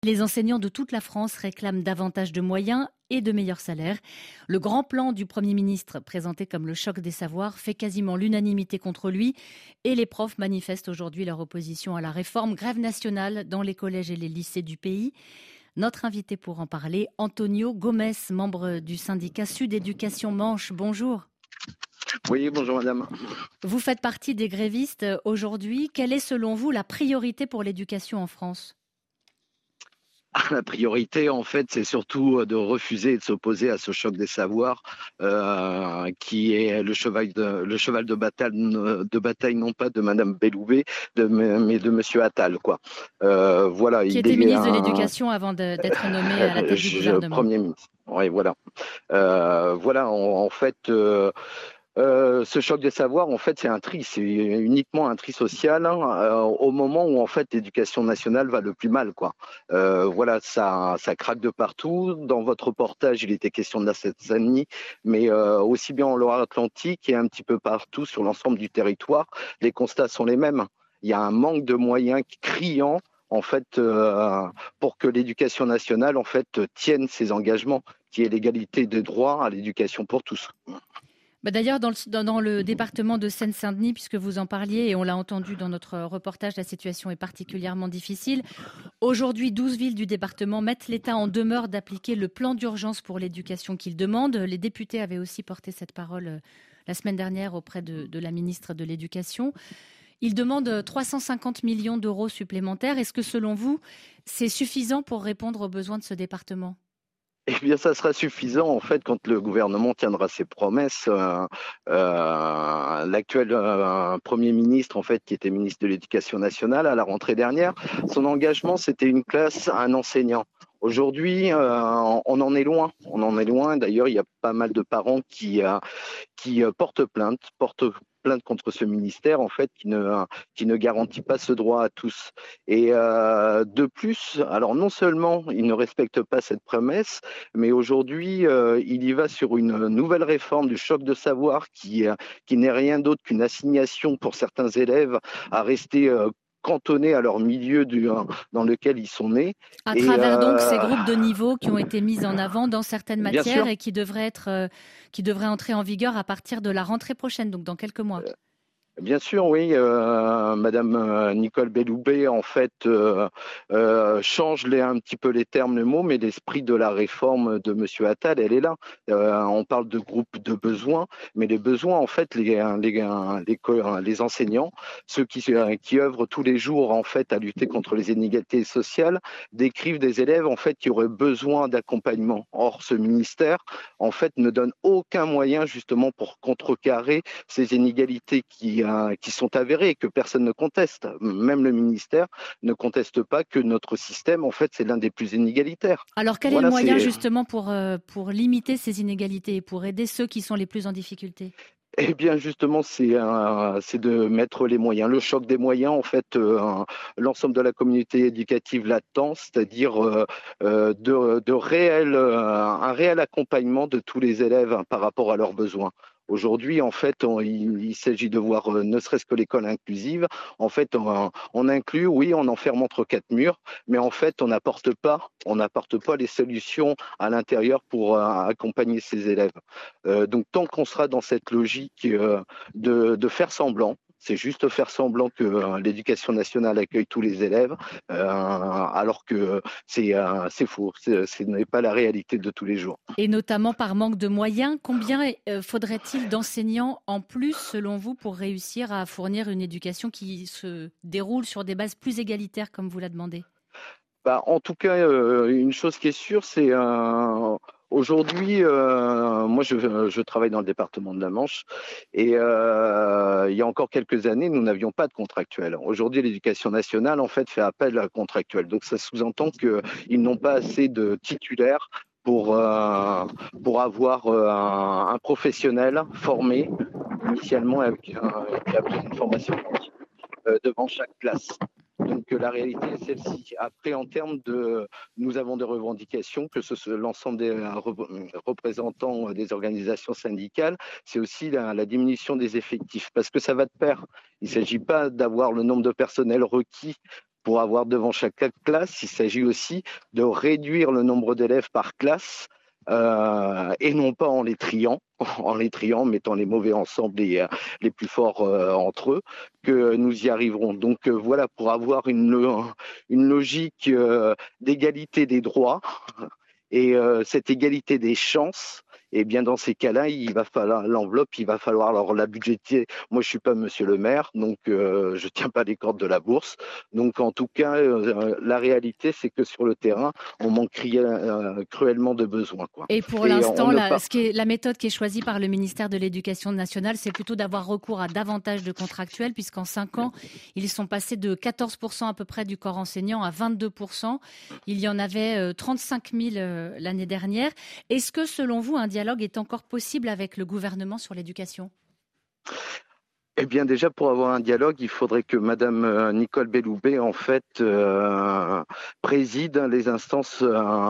Les enseignants de toute la France réclament davantage de moyens et de meilleurs salaires. Le grand plan du Premier ministre, présenté comme le choc des savoirs, fait quasiment l'unanimité contre lui et les profs manifestent aujourd'hui leur opposition à la réforme. Grève nationale dans les collèges et les lycées du pays. Notre invité pour en parler, Antonio Gomes, membre du syndicat Sud Éducation Manche. Bonjour. Oui, bonjour madame. Vous faites partie des grévistes aujourd'hui. Quelle est selon vous la priorité pour l'éducation en France ? La priorité, en fait, c'est surtout de refuser et de s'opposer à ce choc des savoirs qui est le cheval de bataille, non pas de Madame Belloubet, mais de Monsieur Attal, quoi. Voilà. Qui était ministre de l'Éducation avant d'être nommé à la tête du gouvernement. Premier ministre. Oui, voilà. Voilà, en fait. Ce choc des savoirs, en fait, c'est uniquement un tri social au moment où en fait l'éducation nationale va le plus mal, quoi. Voilà, ça craque de partout. Dans votre reportage, il était question de la Seine-Saint-Denis, mais aussi bien en Loire-Atlantique et un petit peu partout sur l'ensemble du territoire, les constats sont les mêmes. Il y a un manque de moyens criant, en fait, pour que l'éducation nationale, en fait, tienne ses engagements, qui est l'égalité de droit à l'éducation pour tous. D'ailleurs, dans le département de Seine-Saint-Denis, puisque vous en parliez et on l'a entendu dans notre reportage, la situation est particulièrement difficile. Aujourd'hui, 12 villes du département mettent l'État en demeure d'appliquer le plan d'urgence pour l'éducation qu'il demande. Les députés avaient aussi porté cette parole la semaine dernière auprès de la ministre de l'Éducation. Ils demandent 350 millions d'euros supplémentaires. Est-ce que selon vous, c'est suffisant pour répondre aux besoins de ce département ? Eh bien, ça sera suffisant en fait quand le gouvernement tiendra ses promesses. L'actuel Premier ministre, en fait, qui était ministre de l'Éducation nationale à la rentrée dernière, son engagement, c'était une classe, un enseignant. Aujourd'hui, on en est loin. On en est loin. D'ailleurs, il y a pas mal de parents qui portent plainte contre ce ministère, en fait, qui ne garantit pas ce droit à tous. Et de plus, alors non seulement il ne respecte pas cette promesse, mais aujourd'hui, il y va sur une nouvelle réforme du choc de savoir qui n'est rien d'autre qu'une assignation pour certains élèves à rester cantonnés à leur milieu dans lequel ils sont nés. À travers donc ces groupes de niveau qui ont été mis en avant dans certaines matières et qui devraient entrer en vigueur à partir de la rentrée prochaine, donc dans quelques mois. Bien sûr, oui. Madame Nicole Belloubet, en fait, change un petit peu les termes, les mots, mais l'esprit de la réforme de Monsieur Attal, elle est là. On parle de groupe de besoins, mais les besoins, en fait, les enseignants, ceux qui œuvrent tous les jours, en fait, à lutter contre les inégalités sociales, décrivent des élèves, en fait, qui auraient besoin d'accompagnement. Or, ce ministère, en fait, ne donne aucun moyen, justement, pour contrecarrer ces inégalités qui sont avérées et que personne ne conteste. Même le ministère ne conteste pas que notre système, en fait, c'est l'un des plus inégalitaires. Alors, quel est le moyen justement pour limiter ces inégalités et pour aider ceux qui sont les plus en difficulté ? Eh bien, justement, c'est de mettre les moyens. Le choc des moyens, en fait, l'ensemble de la communauté éducative l'attend, c'est-à-dire un réel accompagnement de tous les élèves par rapport à leurs besoins. Aujourd'hui, en fait, il s'agit de voir ne serait-ce que l'école inclusive. En fait, on inclut, oui, on enferme entre quatre murs, mais en fait, on n'apporte pas les solutions à l'intérieur pour accompagner ces élèves. Donc, tant qu'on sera dans cette logique de faire semblant, c'est juste faire semblant que l'éducation nationale accueille tous les élèves, alors que c'est faux. Ce n'est pas la réalité de tous les jours. Et notamment par manque de moyens, combien faudrait-il d'enseignants en plus, selon vous, pour réussir à fournir une éducation qui se déroule sur des bases plus égalitaires, comme vous l'a demandé ? En tout cas, une chose qui est sûre, c'est aujourd'hui, moi je travaille dans le département de la Manche et il y a encore quelques années, nous n'avions pas de contractuels. Aujourd'hui, l'éducation nationale en fait fait appel à contractuels. Donc ça sous-entend qu'ils n'ont pas assez de titulaires pour avoir un professionnel formé initialement qui a pris une formation continue devant chaque classe. Donc la réalité est celle-ci. Après, en termes nous avons des revendications, que l'ensemble des représentants des organisations syndicales, c'est aussi la diminution des effectifs, parce que ça va de pair. Il ne s'agit pas d'avoir le nombre de personnel requis pour avoir devant chaque classe. Il s'agit aussi de réduire le nombre d'élèves par classe et non pas en les triant, mettant les mauvais ensemble et les plus forts entre eux, que nous y arriverons. Donc voilà, pour avoir une logique d'égalité des droits et cette égalité des chances. Et bien dans ces cas-là, il va falloir l'enveloppe, il va falloir alors la budgéter. Moi, je suis pas Monsieur le Maire, donc je tiens pas les cordes de la bourse. Donc en tout cas, la réalité, c'est que sur le terrain, on manque cruellement de besoins, quoi. Et pour Et on l'instant, ne part. la méthode qui est choisie par le ministère de l'Éducation nationale, c'est plutôt d'avoir recours à davantage de contractuels, puisqu'en 5 ans, ils sont passés de 14% à peu près du corps enseignant à 22%. Il y en avait 35 000 l'année dernière. Est-ce que, selon vous, un dialogue est encore possible avec le gouvernement sur l'éducation ? Eh bien, déjà, pour avoir un dialogue, il faudrait que Madame Nicole Belloubet, en fait, préside les instances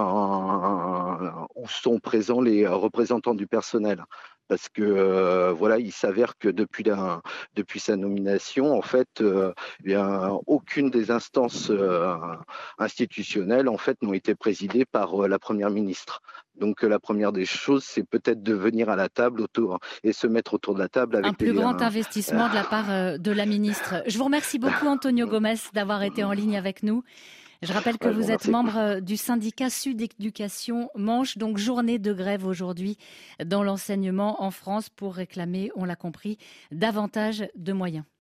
où sont présents les représentants du personnel. Parce que voilà, il s'avère que depuis sa nomination, en fait, eh bien, aucune des instances institutionnelles, en fait, n'ont été présidées par la Première ministre. Donc, la première des choses, c'est peut-être de venir à la table autour et se mettre autour de la table Un avec plus grand investissement de la part de la ministre. Je vous remercie beaucoup, Antonio Gomes, d'avoir été en ligne avec nous. Je rappelle que je vous vous êtes remercie. membre du syndicat Sud Éducation Manche, donc journée de grève aujourd'hui dans l'enseignement en France pour réclamer, on l'a compris, davantage de moyens.